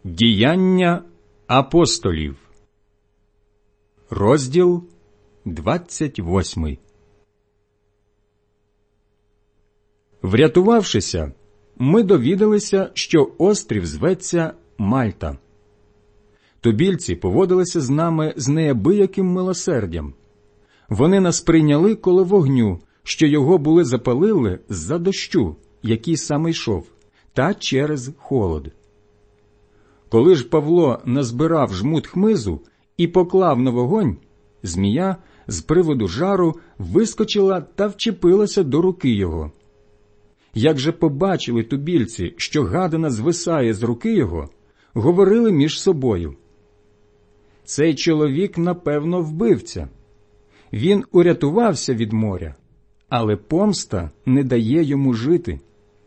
Діяння апостолів, розділ 28. Врятувавшися, ми довідалися, що острів зветься Мальта. Тубільці поводилися з нами з неабияким милосердям. Вони нас прийняли коло вогню, що його були запалили з-за дощу, який саме йшов, та через холод. Коли ж Павло назбирав жмут хмизу і поклав на вогонь, змія з приводу жару вискочила та вчепилася до руки його. Як же побачили тубільці, що гадина звисає з руки його, говорили між собою: «Цей чоловік, напевно, вбивця. Він урятувався від моря, але помста не дає йому жити».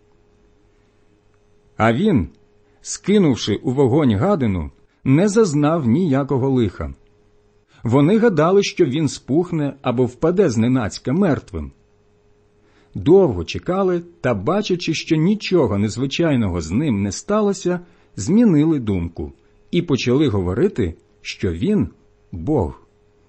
А він, скинувши у вогонь гадину, не зазнав ніякого лиха. Вони гадали, що він спухне або впаде зненацька мертвим. Довго чекали, та, бачачи, що нічого незвичайного з ним не сталося, змінили думку і почали говорити, що він – Бог.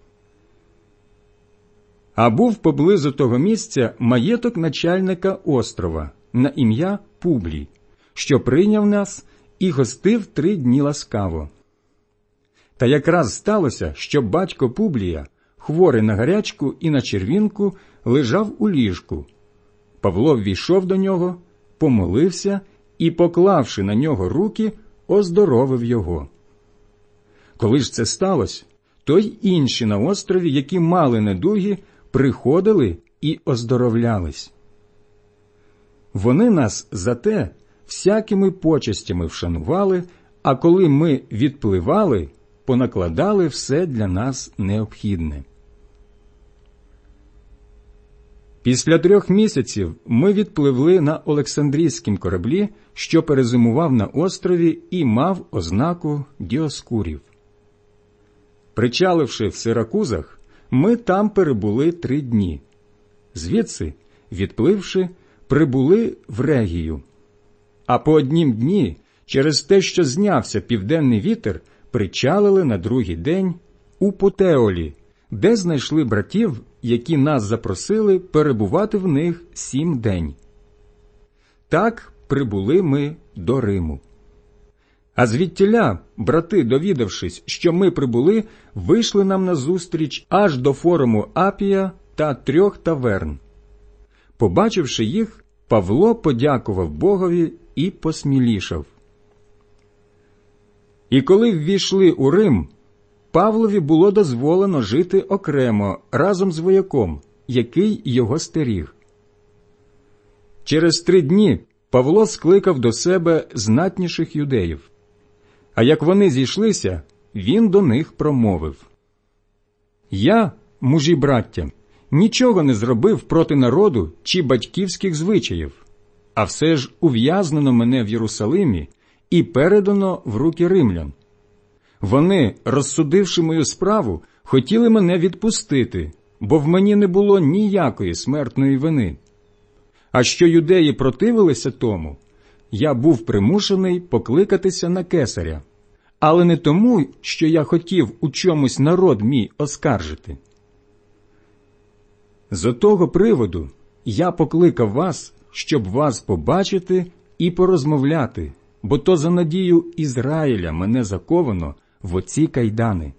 А був поблизу того місця маєток начальника острова на ім'я Публій, що прийняв нас і гостив 3 дні ласкаво. Та якраз сталося, що батько Публія, хворий на гарячку і на червінку, лежав у ліжку. Павло ввійшов до нього, помолився і, поклавши на нього руки, оздоровив його. Коли ж це сталося, то й інші на острові, які мали недуги, приходили і оздоровлялись. Вони нас за те всякими почестями вшанували, а коли ми відпливали, понакладали все для нас необхідне. Після 3 місяців ми відпливли на Олександрійськім кораблі, що перезимував на острові і мав ознаку Діоскурів. Причаливши в Сиракузах, ми там перебули 3 дні. Звідси, відпливши, прибули в Регію. А по однім дні, через те, що знявся південний вітер, причалили на другий день у Путеолі, де знайшли братів, які нас запросили перебувати в них 7 день. Так прибули ми до Риму. А звідтіля брати, довідавшись, що ми прибули, вийшли нам назустріч аж до форуму Апія та 3 таверн. Побачивши їх, Павло подякував Богові і посмілішав. І коли ввійшли у Рим, Павлові було дозволено жити окремо разом з вояком, який його стеріг. Через 3 дні Павло скликав до себе знатніших юдеїв. А як вони зійшлися, він до них промовив: «Я, мужі браття, нічого не зробив проти народу чи батьківських звичаїв, а все ж ув'язнено мене в Єрусалимі і передано в руки римлян. Вони, розсудивши мою справу, хотіли мене відпустити, бо в мені не було ніякої смертної вини. А що юдеї противилися тому, я був примушений покликатися на кесаря, але не тому, що я хотів у чомусь народ мій оскаржити. З отого приводу я покликав вас, щоб вас побачити і порозмовляти, бо то за надію Ізраїля мене заковано в оці кайдани».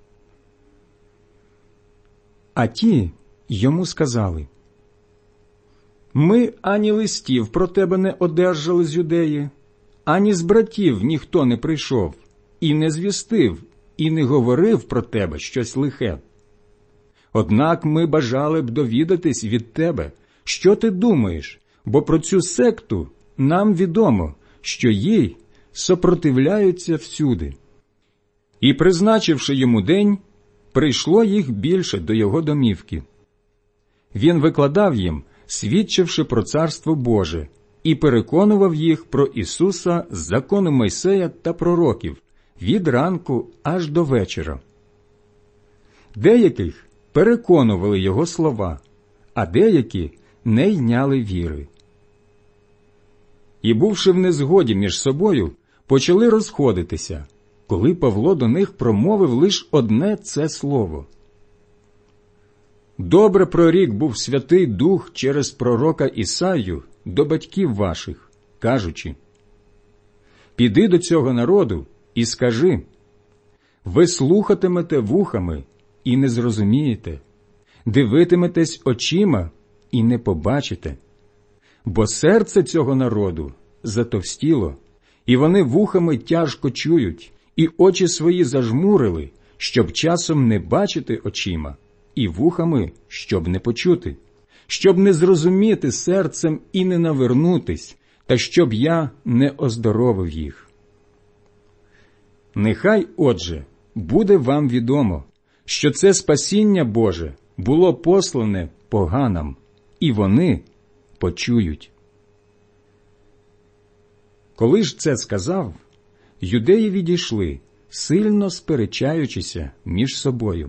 А ті йому сказали: «Ми ані листів про тебе не одержали з юдеї, ані з братів ніхто не прийшов, і не звістив, і не говорив про тебе щось лихе. Однак ми бажали б довідатись від тебе, що ти думаєш, бо про цю секту нам відомо, що їй сопротивляються всюди». І, призначивши йому день, прийшло їх більше до його домівки. Він викладав їм, свідчивши про Царство Боже, і переконував їх про Ісуса з закону Мойсея та пророків від ранку аж до вечора. Деяких переконували його слова, а деякі не йняли віри. І, бувши в незгоді між собою, почали розходитися, коли Павло до них промовив лише одне це слово. «Добре прорік був Святий Дух через пророка Ісаю до батьків ваших, кажучи: піди до цього народу і скажи: ви слухатимете вухами і не зрозумієте, дивитиметесь очима і не побачите, бо серце цього народу затовстіло, і вони вухами тяжко чують, і очі свої зажмурили, щоб часом не бачити очима, і вухами, щоб не почути, щоб не зрозуміти серцем і не навернутись, та щоб я не оздоровив їх. Нехай, отже, буде вам відомо, що це спасіння Боже було послане поганам, і вони почують». Коли ж це сказав, юдеї відійшли, сильно сперечаючися між собою.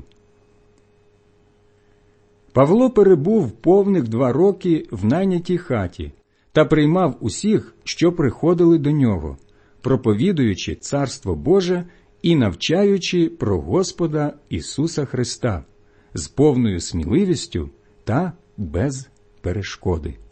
Павло перебув повних 2 роки в найнятій хаті та приймав усіх, що приходили до нього, проповідуючи Царство Боже і навчаючи про Господа Ісуса Христа з повною сміливістю та без перешкоди.